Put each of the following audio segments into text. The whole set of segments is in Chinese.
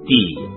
第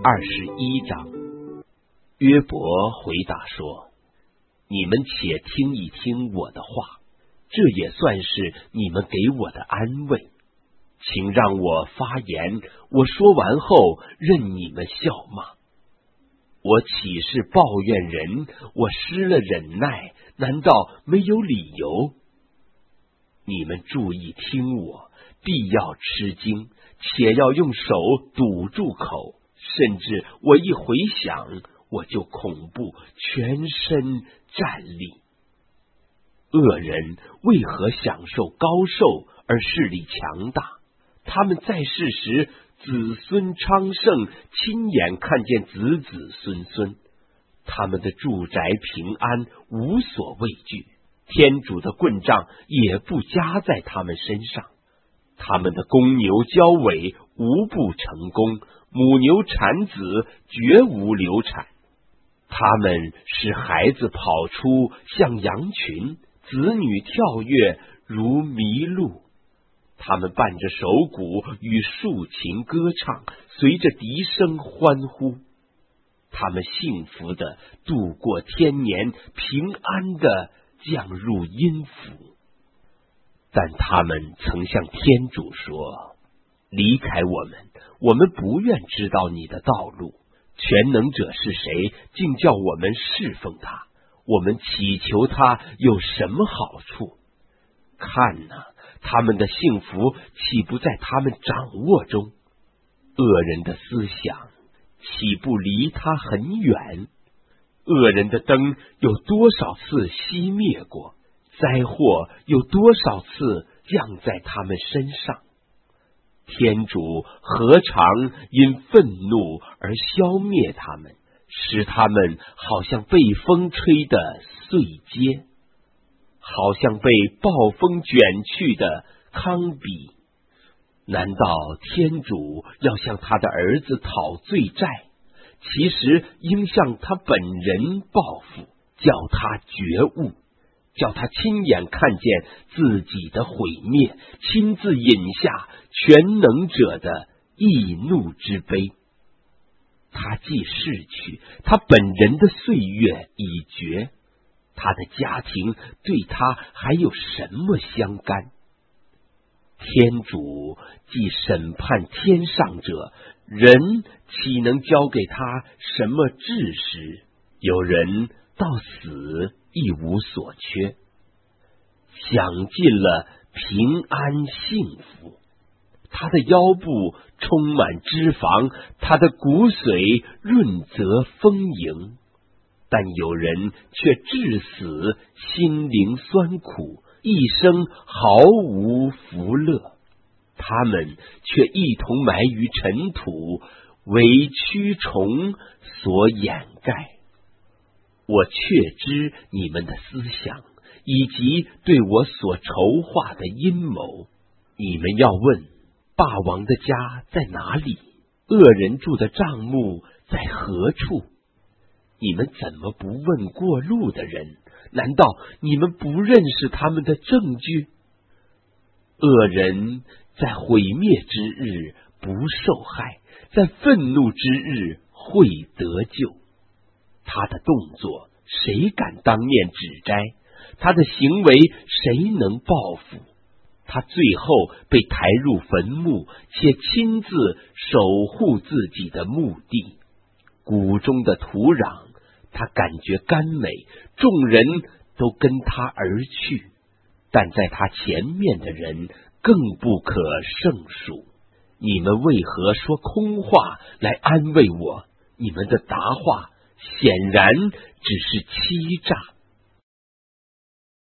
21章，约伯回答说：你们且听一听我的话，这也算是你们给我的安慰。请让我发言，我说完后任你们笑骂。我岂是抱怨人？我失了忍耐，难道没有理由？你们注意听我，必要吃惊，且要用手堵住口，甚至我一回想，我就恐怖，全身战栗。恶人为何享受高寿而势力强大？他们在世时子孙昌盛，亲眼看见子子孙孙，他们的住宅平安，无所畏惧，天主的棍杖也不加在他们身上。他们的公牛交尾，无不成功，母牛产子，绝无流产。他们使孩子跑出像羊群，子女跳跃如麋鹿。他们伴着手鼓与竖琴歌唱，随着笛声欢呼。他们幸福地度过天年，平安地降入阴府。但他们曾向天主说：离开我们，我们不愿知道你的道路。全能者是谁？竟叫我们侍奉他？我们祈求他有什么好处？看哪，他们的幸福岂不在他们掌握中？恶人的思想岂不离他很远？恶人的灯有多少次熄灭过？灾祸有多少次降在他们身上？天主何尝因愤怒而消灭他们，使他们好像被风吹的碎秸，好像被暴风卷去的糠秕？难道天主要向他的儿子讨罪债？其实应向他本人报复，叫他觉悟，叫他亲眼看见自己的毁灭，亲自饮下全能者的易怒之杯。他既逝去，他本人的岁月已绝，他的家庭对他还有什么相干？天主既审判天上者，人岂能交给他什么知识？有人到死一无所缺，享尽了平安幸福。他的腰部充满脂肪，他的骨髓润泽丰盈。但有人却至死心灵酸苦，一生毫无福乐。他们却一同埋于尘土，为蛆虫所掩盖。我确知你们的思想，以及对我所筹划的阴谋。你们要问：霸王的家在哪里？恶人住的帐幕在何处？你们怎么不问过路的人？难道你们不认识他们的证据？恶人在毁灭之日不受害，在愤怒之日会得救。他的动作谁敢当面指摘？他的行为谁能报复？他最后被抬入坟墓，且亲自守护自己的墓地。谷中的土壤他感觉甘美，众人都跟他而去，但在他前面的人更不可胜数。你们为何说空话来安慰我？你们的答话显然只是欺诈。